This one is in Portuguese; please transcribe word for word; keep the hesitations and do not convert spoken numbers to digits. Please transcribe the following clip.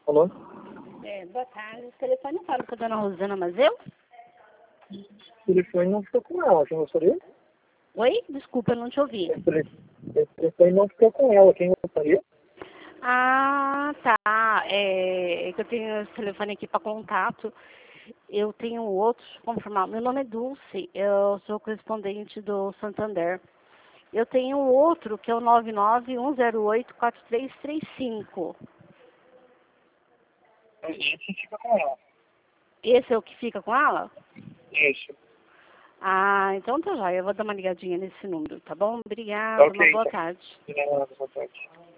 Alô? É, boa tarde. O telefone fala com a dona Rosana Mazeu? O telefone não ficou com ela, quem gostaria? Oi? Desculpa, eu não te ouvi. O tele- o telefone não ficou com ela, quem gostaria? Ah, tá. É, é que eu tenho esse telefone aqui para contato. Eu tenho outro, deixa eu confirmar. Meu nome é Dulce, eu sou correspondente do Santander. Eu tenho outro, que é o nove nove um zero oito quatro três três cinco. Esse fica com ela. Esse é o que fica com ela? Isso. Ah, então tá já. Eu vou dar uma ligadinha nesse número, tá bom? Obrigada, Ok, uma boa então. tarde. De nada, boa tarde.